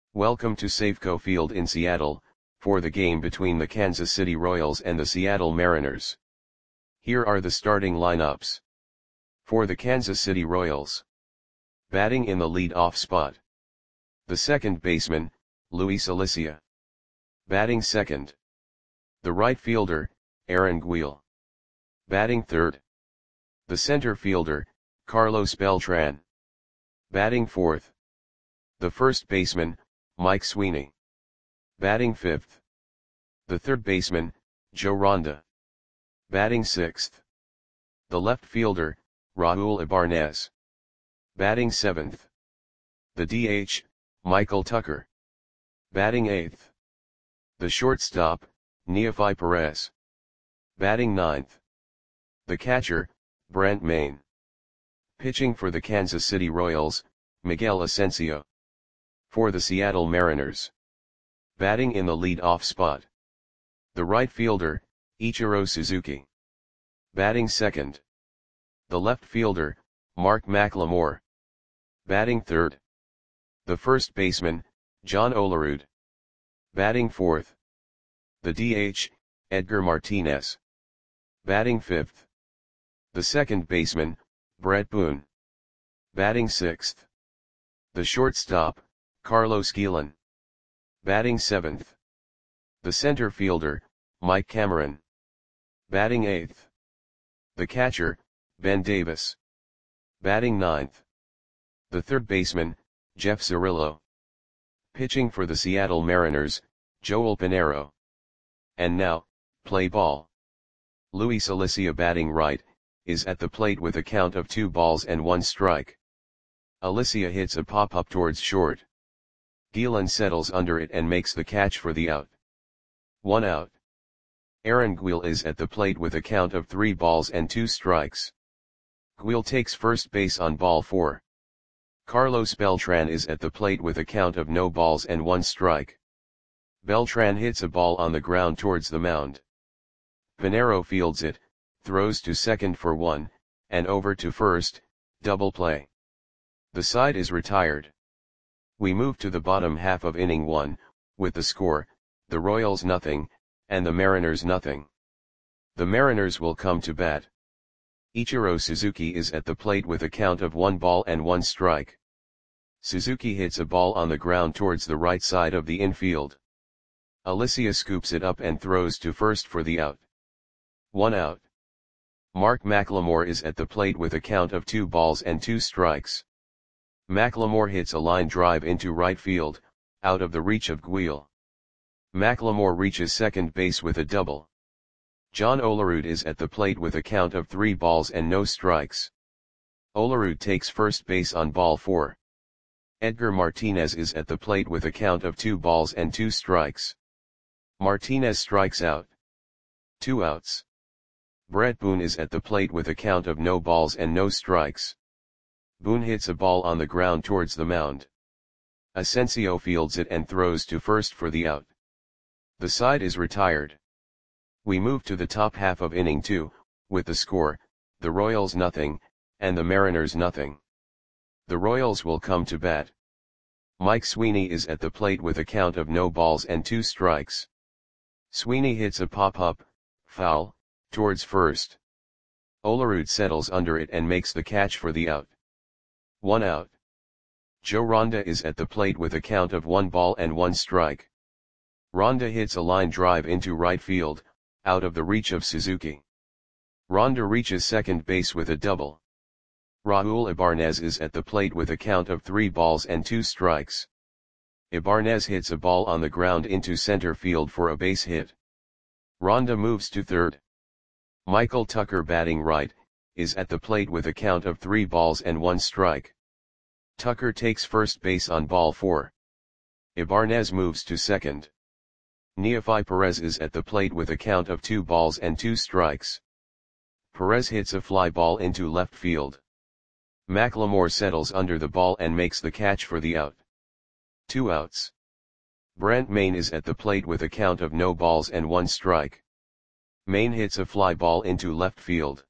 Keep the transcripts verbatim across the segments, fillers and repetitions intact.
Welcome to Safeco Field in Seattle, for the game between the Kansas City Royals and the Seattle Mariners. Here are the starting lineups. For the Kansas City Royals. Batting in the lead-off spot. The second baseman, Luis Alicea. Batting second. The right fielder, Aaron Guil. Batting third. The center fielder, Carlos Beltran. Batting fourth. The first baseman, Mike Sweeney. Batting fifth. The third baseman, Joe Ronda. Batting sixth. The left fielder, Raul Ibarnez. Batting seventh. The D H, Michael Tucker. Batting eighth. The shortstop, Neofy Perez. Batting ninth. The catcher, Brent Mayne. Pitching for the Kansas City Royals, Miguel Asensio. For the Seattle Mariners. Batting in the lead-off spot. The right fielder, Ichiro Suzuki. Batting second. The left fielder, Mark McLemore. Batting third. The first baseman, John Olerud. Batting fourth. The D H, Edgar Martinez. Batting fifth. The second baseman, Brett Boone. Batting sixth. The shortstop, Carlos Guillen. Batting seventh. The center fielder, Mike Cameron. Batting eighth. The catcher, Ben Davis. Batting ninth. The third baseman, Jeff Cirillo. Pitching for the Seattle Mariners, Joel Pinheiro. And now, play ball. Luis Alicea batting right, is at the plate with a count of two balls and one strike. Alicea hits a pop-up towards short. Guillen settles under it and makes the catch for the out. One out. Aaron Guil is at the plate with a count of three balls and two strikes. Guil takes first base on ball four. Carlos Beltran is at the plate with a count of no balls and one strike. Beltran hits a ball on the ground towards the mound. Pinheiro fields it, throws to second for one, and over to first, double play. The side is retired. We move to the bottom half of inning one, with the score, the Royals nothing, and the Mariners nothing. The Mariners will come to bat. Ichiro Suzuki is at the plate with a count of one ball and one strike. Suzuki hits a ball on the ground towards the right side of the infield. Alicea scoops it up and throws to first for the out. One out. Mark McLemore is at the plate with a count of two balls and two strikes. McLemore hits a line drive into right field, out of the reach of Guil. McLemore reaches second base with a double. John Olerud is at the plate with a count of three balls and no strikes. Olerud takes first base on ball four. Edgar Martinez is at the plate with a count of two balls and two strikes. Martinez strikes out. Two outs. Brett Boone is at the plate with a count of no balls and no strikes. Boone hits a ball on the ground towards the mound. Asensio fields it and throws to first for the out. The side is retired. We move to the top half of inning two, with the score, the Royals nothing, and the Mariners nothing. The Royals will come to bat. Mike Sweeney is at the plate with a count of no balls and two strikes. Sweeney hits a pop-up, foul, towards first. Olerud settles under it and makes the catch for the out. One out. Joe Ronda is at the plate with a count of one ball and one strike. Ronda hits a line drive into right field, out of the reach of Suzuki. Ronda reaches second base with a double. Raul Ibarnez is at the plate with a count of three balls and two strikes. Ibarnez hits a ball on the ground into center field for a base hit. Ronda moves to third. Michael Tucker batting right, is at the plate with a count of three balls and one strike. Tucker takes first base on ball four. Ibarnez moves to second. Neofy Perez is at the plate with a count of two balls and two strikes. Perez hits a fly ball into left field. McLemore settles under the ball and makes the catch for the out. Two outs. Brent Mayne is at the plate with a count of no balls and one strike. Mayne hits a fly ball into left field.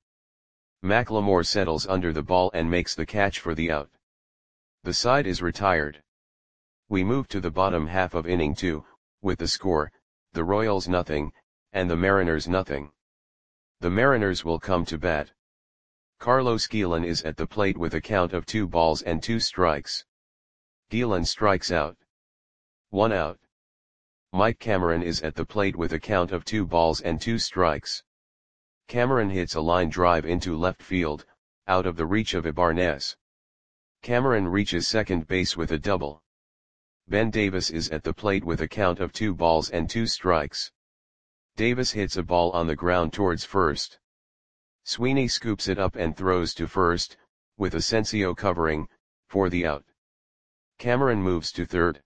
McLemore settles under the ball and makes the catch for the out. The side is retired. We move to the bottom half of inning two, with the score, the Royals nothing, and the Mariners nothing. The Mariners will come to bat. Carlos Guillen is at the plate with a count of two balls and two strikes. Guillen strikes out. One out. Mike Cameron is at the plate with a count of two balls and two strikes. Cameron hits a line drive into left field, out of the reach of Ibarnez. Cameron reaches second base with a double. Ben Davis is at the plate with a count of two balls and two strikes. Davis hits a ball on the ground towards first. Sweeney scoops it up and throws to first, with Asensio covering, for the out. Cameron moves to third.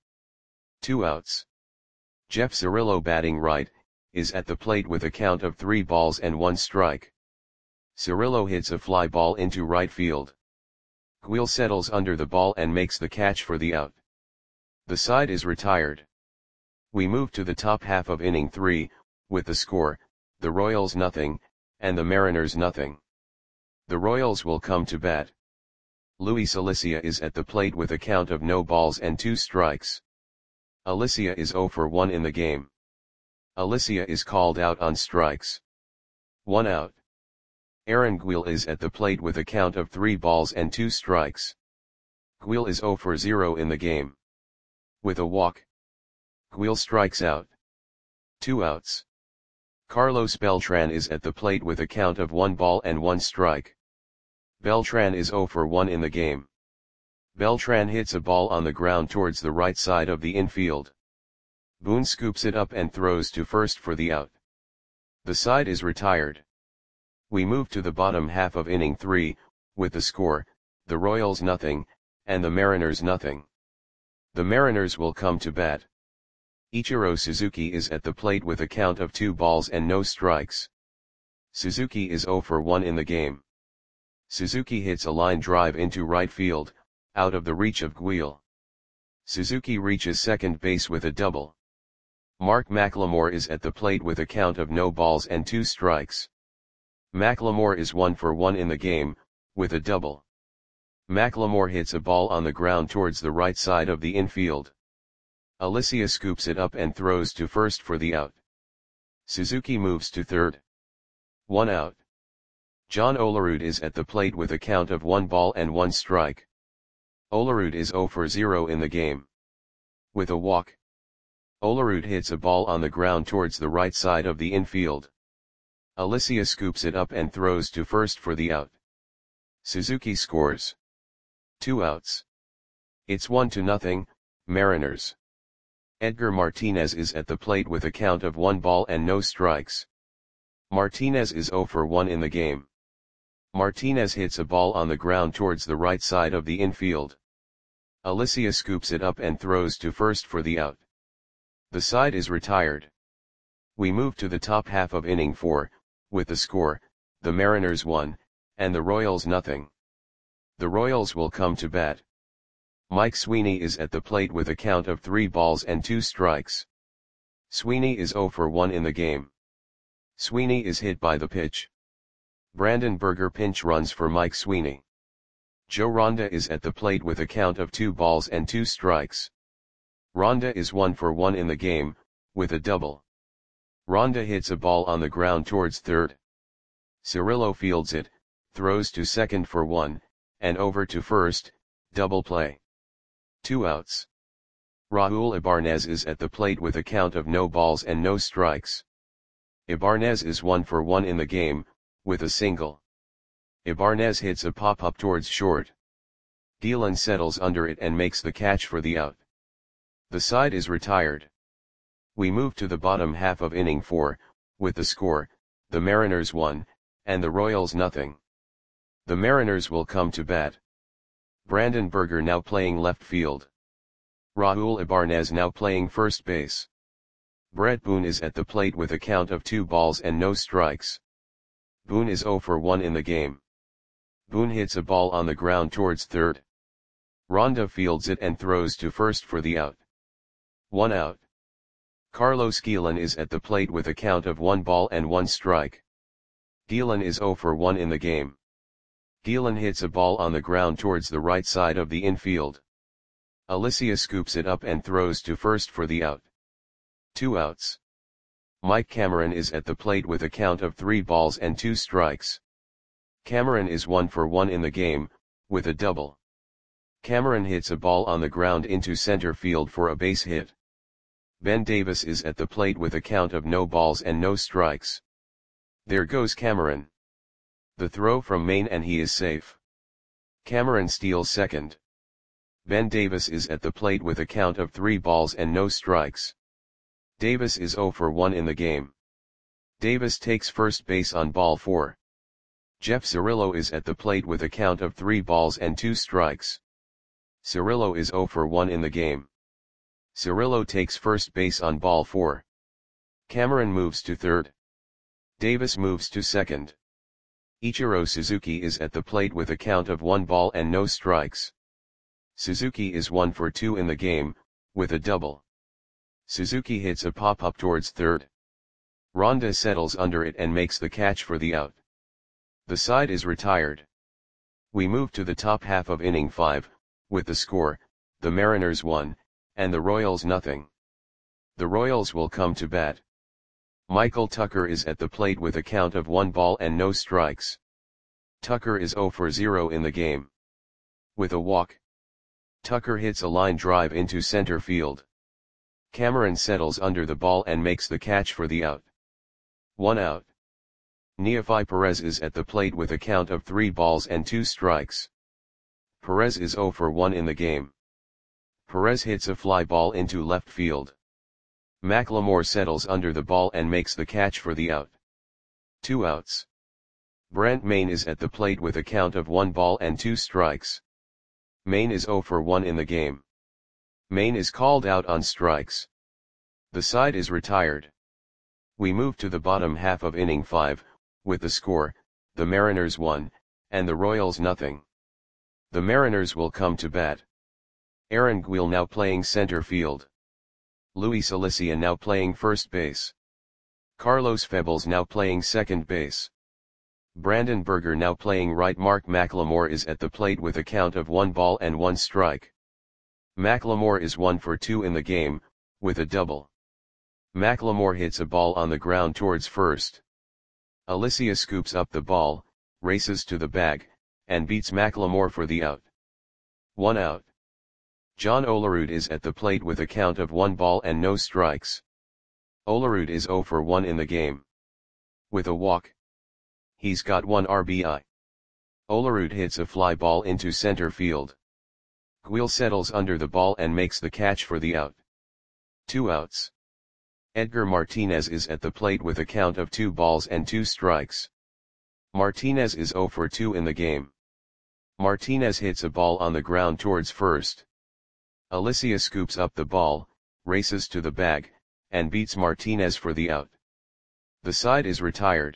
Two outs. Jeff Cirillo, batting right, is at the plate with a count of three balls and one strike. Cirillo hits a fly ball into right field. Guil settles under the ball and makes the catch for the out. The side is retired. We move to the top half of inning three, with the score, the Royals nothing, and the Mariners nothing. The Royals will come to bat. Luis Alicia is at the plate with a count of no balls and two strikes. Alicia is zero for one in the game. Alicia is called out on strikes. One out. Aaron Guil is at the plate with a count of three balls and two strikes. Guil is zero for zero in the game. With a walk, Guil strikes out. Two outs. Carlos Beltran is at the plate with a count of one ball and one strike. Beltran is zero for one in the game. Beltran hits a ball on the ground towards the right side of the infield. Boone scoops it up and throws to first for the out. The side is retired. We move to the bottom half of inning three, with the score, the Royals nothing, and the Mariners nothing. The Mariners will come to bat. Ichiro Suzuki is at the plate with a count of two balls and no strikes. Suzuki is zero for one in the game. Suzuki hits a line drive into right field, out of the reach of Guil. Suzuki reaches second base with a double. Mark McLemore is at the plate with a count of no balls and two strikes. McLemore is one for one in the game, with a double. McLemore hits a ball on the ground towards the right side of the infield. Alicia scoops it up and throws to first for the out. Suzuki moves to third. One out. John Olerud is at the plate with a count of one ball and one strike. Olerud is zero for zero in the game. With a walk, Olerud hits a ball on the ground towards the right side of the infield. Alicia scoops it up and throws to first for the out. Suzuki scores. Two outs. It's one to nothing, Mariners. Edgar Martinez is at the plate with a count of one ball and no strikes. Martinez is zero for one in the game. Martinez hits a ball on the ground towards the right side of the infield. Alicia scoops it up and throws to first for the out. The side is retired. We move to the top half of inning four, with the score, the Mariners one, and the Royals nothing. The Royals will come to bat. Mike Sweeney is at the plate with a count of three balls and two strikes. Sweeney is zero for one in the game. Sweeney is hit by the pitch. Brandon Berger pinch runs for Mike Sweeney. Joe Ronda is at the plate with a count of two balls and two strikes. Ronda is one for one in the game, with a double. Ronda hits a ball on the ground towards third. Cirillo fields it, throws to second for one, and over to first, double play. Two outs. Raul Ibarnez is at the plate with a count of no balls and no strikes. Ibarnez is one for one in the game, with a single. Ibarnez hits a pop-up towards short. Guillen settles under it and makes the catch for the out. The side is retired. We move to the bottom half of inning four, with the score, the Mariners one, and the Royals nothing. The Mariners will come to bat. Brandon Berger now playing left field. Raul Ibarnez now playing first base. Brett Boone is at the plate with a count of two balls and no strikes. Boone is zero for one in the game. Boone hits a ball on the ground towards third. Ronda fields it and throws to first for the out. One out. Carlos Guillen is at the plate with a count of one ball and one strike. Guillen is zero for one in the game. Guillen hits a ball on the ground towards the right side of the infield. Alicia scoops it up and throws to first for the out. Two outs. Mike Cameron is at the plate with a count of three balls and two strikes. Cameron is one for one in the game, with a double. Cameron hits a ball on the ground into center field for a base hit. Ben Davis is at the plate with a count of no balls and no strikes. There goes Cameron. The throw from Maine and he is safe. Cameron steals second. Ben Davis is at the plate with a count of three balls and no strikes. Davis is zero for one in the game. Davis takes first base on ball four. Jeff Cirillo is at the plate with a count of three balls and two strikes. Cirillo is zero for one in the game. Cirillo takes first base on ball four. Cameron moves to third. Davis moves to second. Ichiro Suzuki is at the plate with a count of one ball and no strikes. Suzuki is one for two in the game, with a double. Suzuki hits a pop-up towards third. Ronda settles under it and makes the catch for the out. The side is retired. We move to the top half of inning five, with the score, the Mariners one, and the Royals nothing. The Royals will come to bat. Michael Tucker is at the plate with a count of one ball and no strikes. Tucker is zero for zero in the game. With a walk, Tucker hits a line drive into center field. Cameron settles under the ball and makes the catch for the out. One out. Neofi Perez is at the plate with a count of three balls and two strikes. Perez is zero for one in the game. Perez hits a fly ball into left field. McLemore settles under the ball and makes the catch for the out. Two outs. Brent Maine is at the plate with a count of one ball and two strikes. Maine is zero for one in the game. Maine is called out on strikes. The side is retired. We move to the bottom half of inning five, with the score, the Mariners one, and the Royals nothing. The Mariners will come to bat. Aaron Guil now playing center field. Luis Alicia now playing first base. Carlos Febles now playing second base. Brandon Berger now playing right. Mark McLemore is at the plate with a count of one ball and one strike. McLemore is one for two in the game, with a double. McLemore hits a ball on the ground towards first. Alicia scoops up the ball, races to the bag, and beats McLemore for the out. One out. John Olerud is at the plate with a count of one ball and no strikes. Olerud is zero for one in the game. With a walk, he's got one R B I. Olerud hits a fly ball into center field. Guil settles under the ball and makes the catch for the out. Two outs. Edgar Martinez is at the plate with a count of two balls and two strikes. Martinez is zero for two in the game. Martinez hits a ball on the ground towards first. Alicia scoops up the ball, races to the bag, and beats Martinez for the out. The side is retired.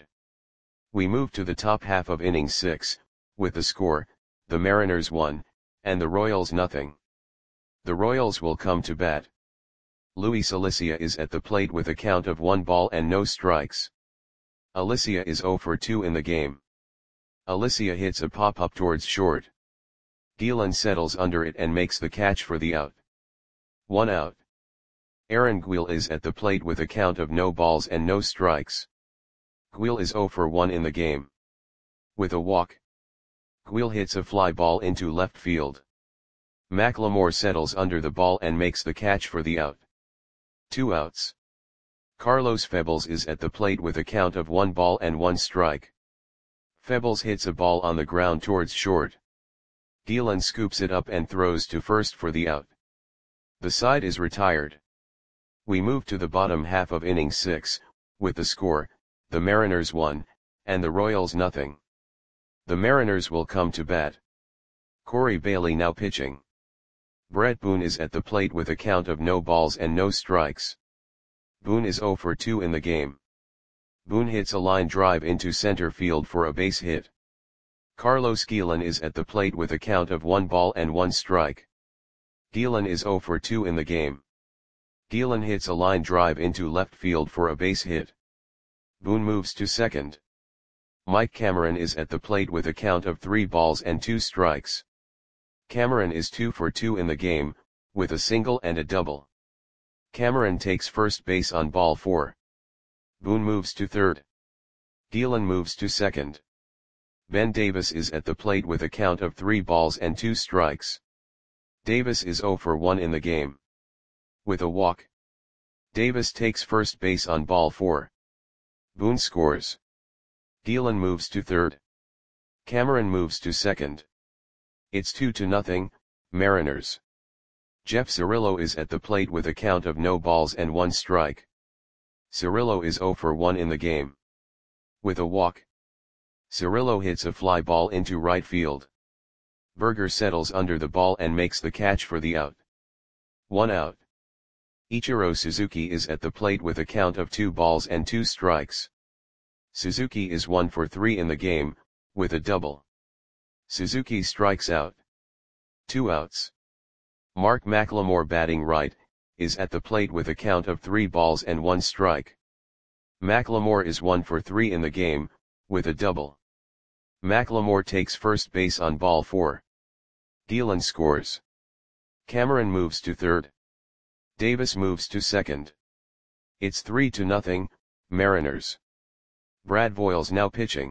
We move to the top half of inning six, with the score, the Mariners one, and the Royals nothing. The Royals will come to bat. Luis Alicia is at the plate with a count of one ball and no strikes. Alicia is zero for two in the game. Alicia hits a pop-up towards short. Gielan settles under it and makes the catch for the out. One out. Aaron Guil is at the plate with a count of no balls and no strikes. Guil is zero for one in the game. With a walk, Guil hits a fly ball into left field. McLemore settles under the ball and makes the catch for the out. Two outs. Carlos Febles is at the plate with a count of one ball and one strike. Febles hits a ball on the ground towards short. Gielan scoops it up and throws to first for the out. The side is retired. We move to the bottom half of inning six, with the score, the Mariners one, and the Royals nothing. The Mariners will come to bat. Corey Bailey now pitching. Brett Boone is at the plate with a count of no balls and no strikes. Boone is zero for two in the game. Boone hits a line drive into center field for a base hit. Carlos Gielan is at the plate with a count of one ball and one strike. Gielan is zero for two in the game. Gielan hits a line drive into left field for a base hit. Boone moves to second. Mike Cameron is at the plate with a count of three balls and two strikes. Cameron is two for two in the game, with a single and a double. Cameron takes first base on ball four. Boone moves to third. Gielan moves to second. Ben Davis is at the plate with a count of three balls and two strikes. Davis is oh for one in the game. With a walk. Davis takes first base on ball four. Boone scores. Gielan moves to third. Cameron moves to second. It's two to nothing, Mariners. Jeff Cirillo is at the plate with a count of no balls and one strike. Cirillo is oh for one in the game. With a walk. Cirillo hits a fly ball into right field. Berger settles under the ball and makes the catch for the out. One out. Ichiro Suzuki is at the plate with a count of two balls and two strikes. Suzuki is one for three in the game, with a double. Suzuki strikes out. Two outs. Mark McLemore, batting right, is at the plate with a count of three balls and one strike. McLemore is one for three in the game, with a double. McLemore takes first base on ball four. Gielan scores. Cameron moves to third. Davis moves to second. It's three to nothing, Mariners. Brad Voiles now pitching.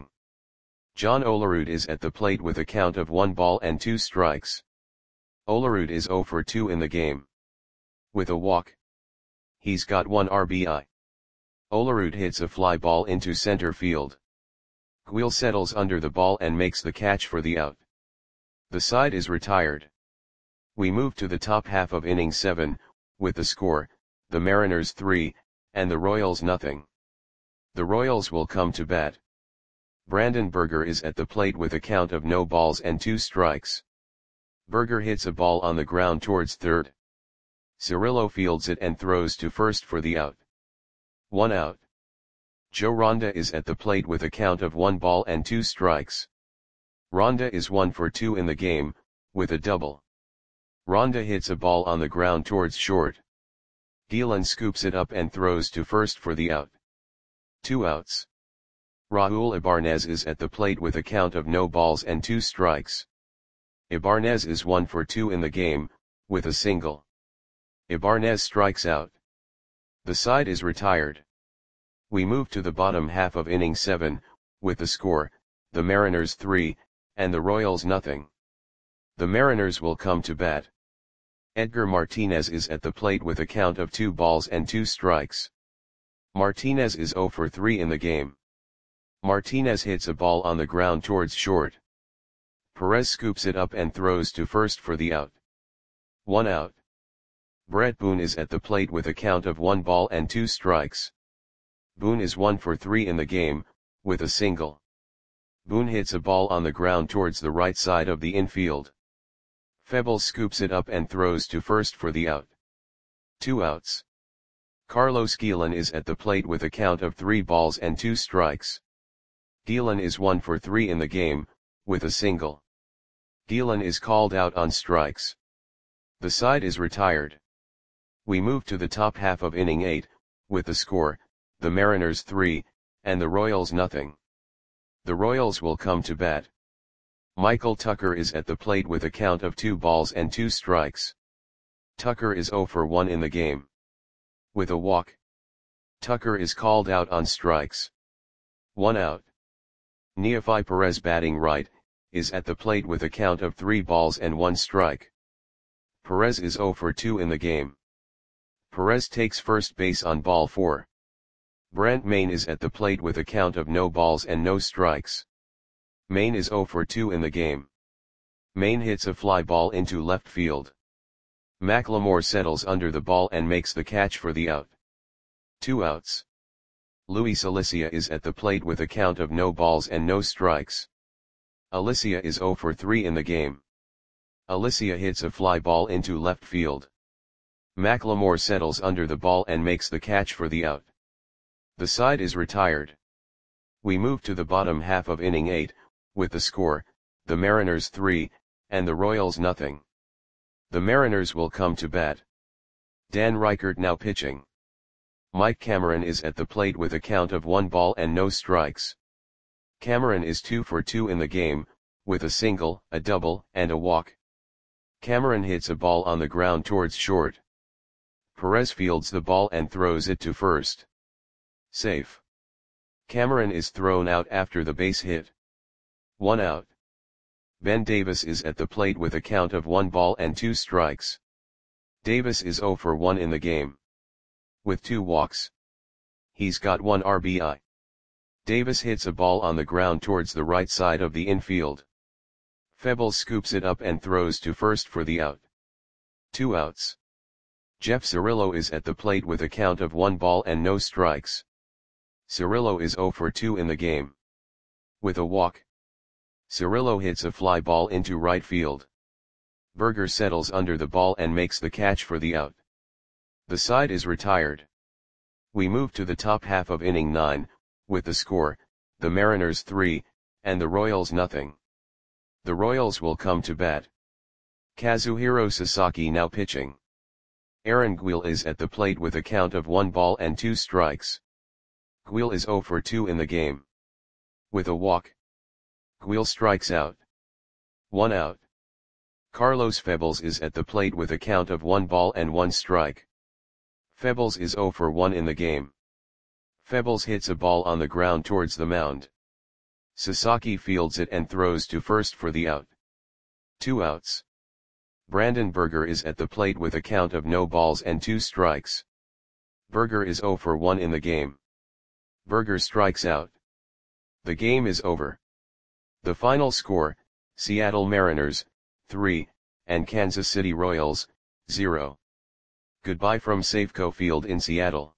John Olerud is at the plate with a count of one ball and two strikes. Olerud is oh for two in the game. With a walk. He's got one R B I. Olerud hits a fly ball into center field. Guil settles under the ball and makes the catch for the out. The side is retired. We move to the top half of inning seven, with the score, the Mariners three, and the Royals nothing. The Royals will come to bat. Brandon Berger is at the plate with a count of no balls and two strikes. Berger hits a ball on the ground towards third. Cirillo fields it and throws to first for the out. One out. Joe Ronda is at the plate with a count of one ball and two strikes. Ronda is one for two in the game, with a double. Ronda hits a ball on the ground towards short. Gielan scoops it up and throws to first for the out. Two outs. Raul Ibanez is at the plate with a count of no balls and two strikes. Ibanez is one for two in the game, with a single. Ibanez strikes out. The side is retired. We move to the bottom half of inning seven, with the score, the Mariners three, and the Royals nothing. The Mariners will come to bat. Edgar Martinez is at the plate with a count of two balls and two strikes. Martinez is oh for three in the game. Martinez hits a ball on the ground towards short. Perez scoops it up and throws to first for the out. One out. Brett Boone is at the plate with a count of one ball and two strikes. Boone is one for three in the game, with a single. Boone hits a ball on the ground towards the right side of the infield. Febles scoops it up and throws to first for the out. Two outs. Carlos Gielan is at the plate with a count of three balls and two strikes. Gielan is one for three in the game, with a single. Gielan is called out on strikes. The side is retired. We move to the top half of inning eight, with the score, the Mariners three, and the Royals nothing. The Royals will come to bat. Michael Tucker is at the plate with a count of two balls and two strikes. Tucker is oh for one in the game. With a walk. Tucker is called out on strikes. One out. Neofi Perez, batting right, is at the plate with a count of three balls and one strike. Perez is oh for two in the game. Perez takes first base on ball four. Brent Mayne is at the plate with a count of no balls and no strikes. Mayne is oh for two in the game. Mayne hits a fly ball into left field. McLemore settles under the ball and makes the catch for the out. Two outs. Luis Alicia is at the plate with a count of no balls and no strikes. Alicia is oh for three in the game. Alicia hits a fly ball into left field. McLemore settles under the ball and makes the catch for the out. The side is retired. We move to the bottom half of inning eight, with the score, the Mariners three, and the Royals nothing. The Mariners will come to bat. Dan Reichert now pitching. Mike Cameron is at the plate with a count of one ball and no strikes. Cameron is two for two in the game, with a single, a double, and a walk. Cameron hits a ball on the ground towards short. Perez fields the ball and throws it to first. Safe. Cameron is thrown out after the base hit. One out. Ben Davis is at the plate with a count of one ball and two strikes. Davis is zero for one in the game. With two walks. He's got one R B I. Davis hits a ball on the ground towards the right side of the infield. Febles scoops it up and throws to first for the out. Two outs. Jeff Cirillo is at the plate with a count of one ball and no strikes. Cirillo is zero for two in the game. With a walk. Cirillo hits a fly ball into right field. Berger settles under the ball and makes the catch for the out. The side is retired. We move to the top half of inning nine, with the score, the Mariners three, and the Royals nothing. The Royals will come to bat. Kazuhiro Sasaki now pitching. Aaron Guil is at the plate with a count of one ball and two strikes. Guil is zero for two in the game. With a walk. Guil strikes out. One out. Carlos Febles is at the plate with a count of one ball and one strike. Febles is zero for one in the game. Febles hits a ball on the ground towards the mound. Sasaki fields it and throws to first for the out. Two outs. Brandon Berger is at the plate with a count of no balls and two strikes. Berger is zero for one in the game. Berger strikes out. The game is over. The final score, Seattle Mariners, three, and Kansas City Royals, zero. Goodbye from Safeco Field in Seattle.